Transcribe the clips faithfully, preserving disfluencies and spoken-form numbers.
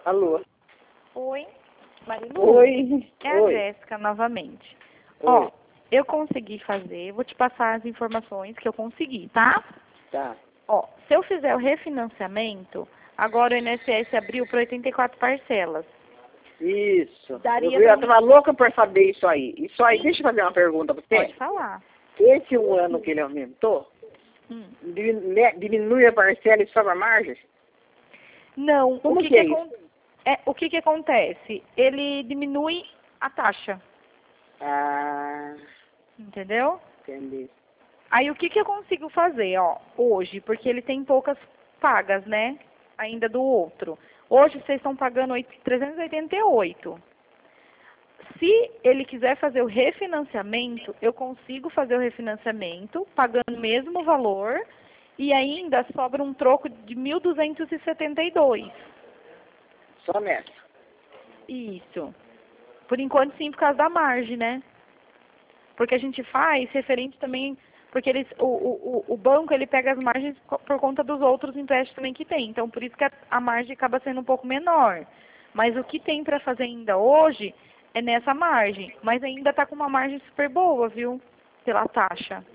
Alô? Oi, Marilu? Oi. É a Oi. Jéssica novamente. Oi. Ó, eu consegui fazer, vou te passar as informações que eu consegui, tá? Tá. Ó, se eu fizer o refinanciamento, agora o I N S S abriu para oitenta e quatro parcelas. Isso. Daria eu, eu pra tava louca por saber isso aí. Isso aí, deixa eu fazer uma pergunta pra você. Pode falar. Esse um ano que ele aumentou, Hum. diminu- diminui a parcela e sobra a margem? Não, Como o que, que é acon- é, o que que acontece? Ele diminui a taxa, Ah, entendeu? entendi. Aí o que que eu consigo fazer, ó, hoje, porque ele tem poucas pagas, né, ainda do outro. Hoje vocês estão pagando oito- trezentos e oitenta e oito. Se ele quiser fazer o refinanciamento, eu consigo fazer o refinanciamento pagando o mesmo valor e ainda sobra um troco de mil duzentos e setenta e dois. Só nessa. Isso. Por enquanto sim, por causa da margem, né? Porque a gente faz referente também, porque eles, o, o, o banco ele pega as margens co- por conta dos outros empréstimos também que tem. Então por isso que a, a margem acaba sendo um pouco menor. Mas o que tem para fazer ainda hoje é nessa margem. Mas ainda está com uma margem super boa, viu? Pela taxa.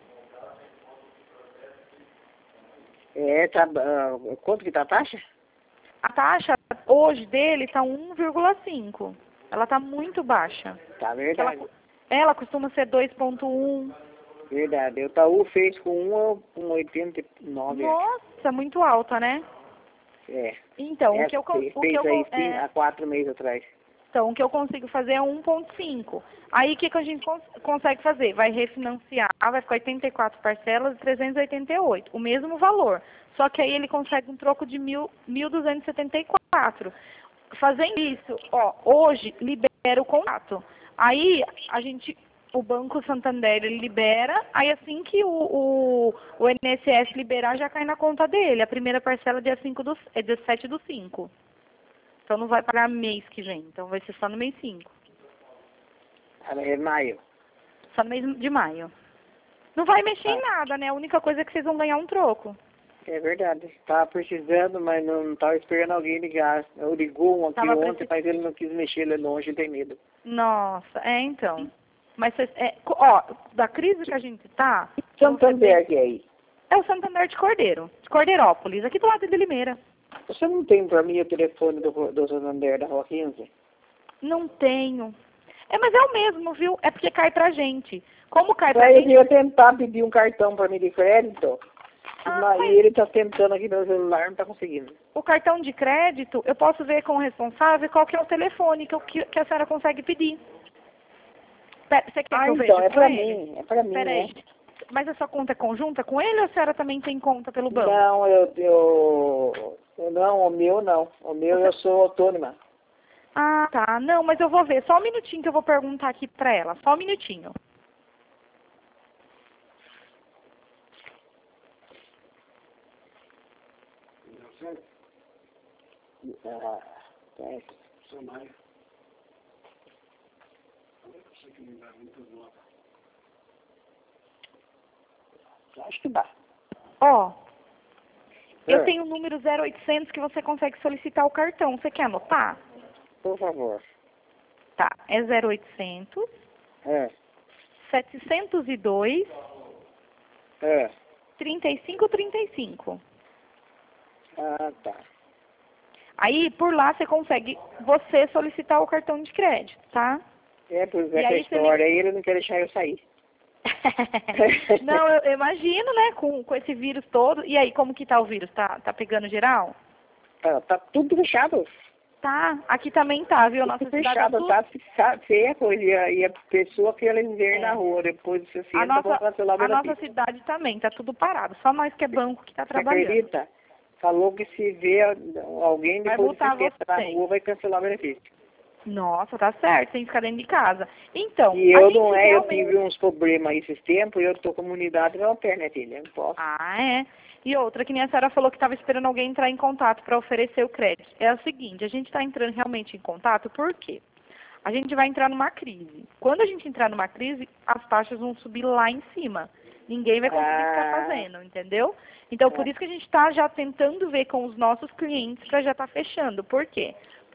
É, tá, ah, quanto que tá a taxa? A taxa hoje dele está um vírgula cinco. Ela está muito baixa. Tá, Ela, verdade. ela costuma ser dois ponto um. Verdade. O Itaú fez com um com oitenta e nove. Nossa, muito alta, né? É. Então, o Essa que eu, con- fez o que eu, aí con- sim, é, há quatro meses atrás. então, o que eu consigo fazer é um ponto cinco. Aí, o que, que a gente cons- consegue fazer? Vai refinanciar, vai ficar oitenta e quatro parcelas de trezentos e oitenta e oito, o mesmo valor. Só que aí ele consegue um troco de mil duzentos e setenta e quatro. Fazendo isso, ó, hoje libera o contrato. Aí a gente, o Banco Santander ele libera, aí assim que o, o, o I N S S liberar já cai na conta dele. A primeira parcela é dia cinco do, é dia sete do cinco. Então não vai pagar mês que vem, então vai ser só no mês cinco. Ela é maio. Só no mês de maio. Não vai mexer em Ah. nada, né? A única coisa é que vocês vão ganhar um troco. É verdade. Tava precisando, mas não estava esperando alguém ligar. Eu ligou um aqui Tava ontem, precis- mas ele não quis mexer, ele é longe, ele tem medo. Nossa, é então. Mas, vocês- é, co- ó, da crise que a gente tá, Santander que é aí. é o Santander de Cordeiro, de Cordeirópolis, aqui do lado de Limeira. Você não tem para mim o telefone do, do Santander da Rua quinze? Não tenho. É, mas é o mesmo, viu? É porque cai pra gente. Como cai pra Aí eu gente... ia tentar pedir um cartão para mim de crédito, Ah, mas mas ele está tentando aqui no celular, não está conseguindo. o cartão de crédito, eu posso ver com o responsável qual que é o telefone que, eu- que, que a senhora consegue pedir. Pera, você quer Ah, que eu então, veja é com para ele? mim, é para mim, Peraí. né? Mas a sua conta é conjunta com ele ou a senhora também tem conta pelo banco? Não, eu, eu, eu não, o meu não. O meu eu sou autônoma. Ah, tá. Não, mas eu vou ver. Só um minutinho que eu vou perguntar aqui pra ela. Só um minutinho. Ah, é. Acho que dá. Ó, eu É. tenho o número zero oitocentos que você consegue solicitar o cartão. Você quer anotar? Por favor. Tá. É zero oitocentos, É, setecentos e dois, é. trinta e cinco trinta e cinco. Ah, tá. Aí, por lá, você consegue você solicitar o cartão de crédito, tá? É, pois E é que a aí, se ele- história aí, ele não quer deixar eu sair. Não, eu, eu imagino, né, com, com esse vírus todo. E aí, como que tá o vírus? Tá, tá pegando geral? Tá, tá tudo fechado. Tá, aqui também tá, viu? Nossa Tudo cidade fechado, tudo... tá tá feia a coisa. E a, e a pessoa que ela ver É. na rua, depois de A sessenta, vão nossa, cancelar o a nossa benefício. cidade também, tá tudo parado. Só nós que é banco que tá Você trabalhando. acredita? Falou que se vê alguém Vai depois de multar sessenta na vocês. rua, vai cancelar o benefício. Nossa, tá certo, tem que ficar dentro de casa. Então, E a eu gente não é, eu realmente... tive uns problemas aí esses tempos, e eu tô comunidade não pé, né, filha? Não posso. Ah, é. E outra, que nem a senhora falou que estava esperando alguém entrar em contato para oferecer o crédito. É o seguinte, a gente está entrando realmente em contato, por quê? A gente vai entrar numa crise. Quando a gente entrar numa crise, as taxas vão subir lá em cima. Ninguém vai conseguir Ah. ficar fazendo, entendeu? Então, por É. isso que a gente está já tentando ver com os nossos clientes para já estar fechando. Por quê?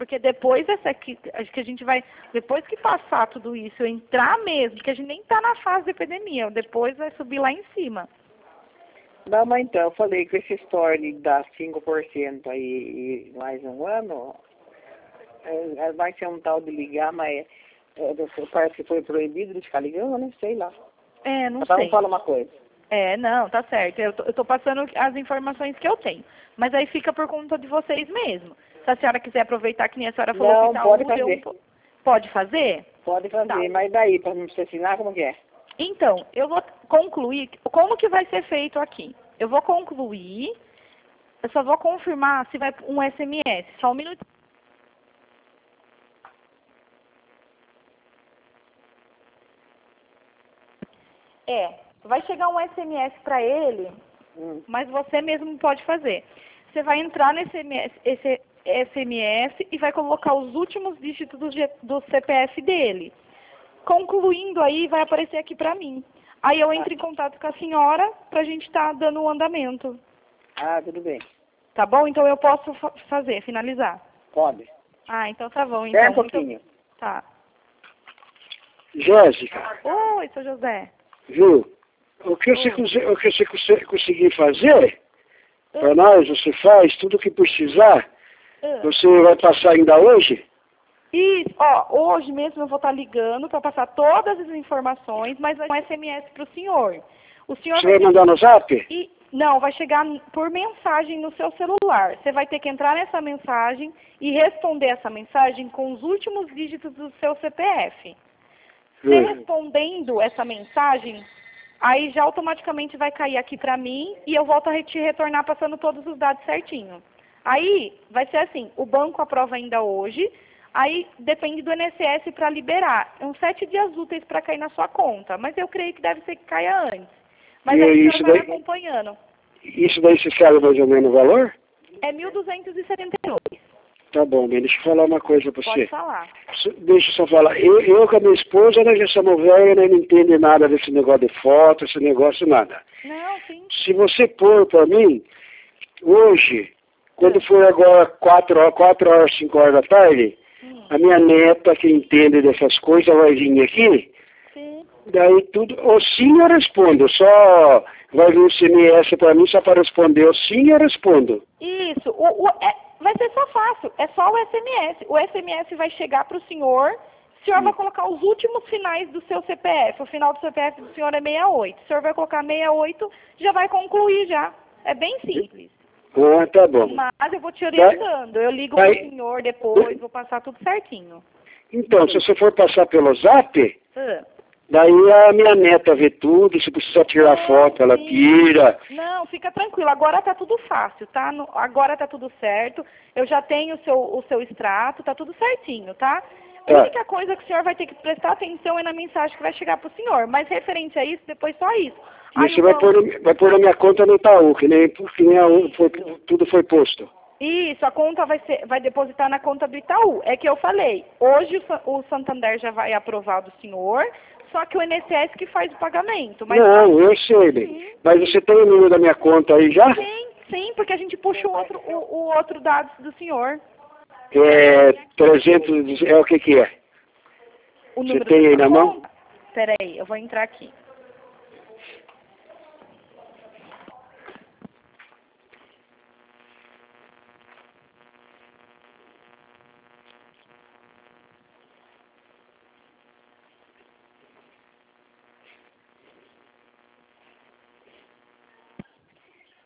Porque depois dessa aqui, acho que a gente vai, depois que passar tudo isso, eu entrar mesmo, porque a gente nem está na fase de epidemia, depois vai subir lá em cima. Não, mas então, eu falei que esse store dá cinco por cento aí e mais um ano, é, vai ser um tal de ligar, mas é, parece que foi proibido de ficar ligando, né? Sei lá. É, não Cada um sei. fala uma coisa. É, não, tá certo. Eu tô, eu tô passando as informações que eu tenho. Mas aí fica por conta de vocês mesmo. Se a senhora quiser aproveitar, que nem a senhora falou Não, que tá pode um, deu fazer. um po- Pode fazer? Pode fazer, Tá. mas daí, para não se assinar, como que é? Então, eu vou concluir. Como que vai ser feito aqui? Eu vou concluir. Eu só vou confirmar se vai um S M S. Só um minuto. É, vai chegar um S M S para ele, Hum. mas você mesmo pode fazer. Você vai entrar nesse S M S, esse S M S e vai colocar os últimos dígitos do, G- do C P F dele. Concluindo aí, vai aparecer aqui para mim. Aí eu entro em contato com a senhora para a gente estar dando o andamento. Ah, tudo bem. Tá bom? Então eu posso fa- fazer, finalizar. Pode. Ah, então tá bom. Então, Espera um muito- pouquinho. Tá. Jéssica, Oi, seu José. viu? O que você, conse- o que você conse- conseguir fazer para nós, você faz tudo o que precisar. Ah. Você vai passar ainda hoje? Isso, ó, hoje mesmo eu vou estar ligando para passar todas as informações, mas vai um S M S para o senhor. O senhor Você vai mandar no zap? E, não, vai chegar por mensagem no seu celular. Você vai ter que entrar nessa mensagem e responder essa mensagem com os últimos dígitos do seu C P F. Você Hum. respondendo essa mensagem, aí já automaticamente vai cair aqui para mim e eu volto a te retornar passando todos os dados certinho. Aí vai ser assim, o banco aprova ainda hoje, aí depende do I N S S para liberar. É uns sete dias úteis para cair na sua conta, mas eu creio que deve ser que caia antes. Mas E aí a isso senhora vai daí- me acompanhando. Isso daí você sabe mais ou menos o valor? É mil duzentos e setenta e dois. Tá bom, bem, deixa eu falar uma coisa para Pode você. falar. S- Deixa eu só falar. Eu, eu com a minha esposa, nós já somos velhos, nós não entendemos nada desse negócio de foto, esse negócio, nada. Não, sim. Se você pôr para mim, hoje, quando for agora quatro horas, quatro horas, cinco horas da tarde, Hum, a minha neta, que entende dessas coisas, vai vir aqui, sim. daí tudo, ou sim eu respondo, só vai vir o C M S para mim só para responder, ou sim eu respondo. Isso. O, o, é, vai ser só fácil. É só o S M S. O S M S vai chegar para o senhor. O senhor vai colocar os últimos finais do seu C P F. O final do C P F do senhor é sessenta e oito. O senhor vai colocar sessenta e oito, já vai concluir já. É bem simples. Ah, tá bom. Mas eu vou te orientando. Eu ligo Vai- para o senhor depois, vou passar tudo certinho. Então, se você for passar pelo zap, Ah. daí a minha neta vê tudo, se precisar tirar Não, foto, ela sim. tira. Não, fica tranquilo. Agora tá tudo fácil, tá? No- agora tá tudo certo. Eu já tenho o seu, o seu extrato, tá tudo certinho, tá? A Tá. única coisa que o senhor vai ter que prestar atenção é na mensagem que vai chegar pro senhor. Mas referente a isso, depois só isso. E Aí você o vai banco- pôr, na- vai pôr na minha conta no Itaú, que nem, que nem a, u- foi, tudo foi posto. Isso, a conta vai, ser, vai depositar na conta do Itaú. É que eu falei, hoje o, Sa- o Santander já vai aprovar do senhor, só que o I N S S que faz o pagamento. Mas Não, eu sei, bem. Sim. Mas você tem o número da minha conta aí já? Sim, sim, porque a gente puxa o outro, o, o outro dado do senhor. É trezentos, é o que que é? O Você número tem da aí sua na mão? conta? Peraí, eu vou entrar aqui.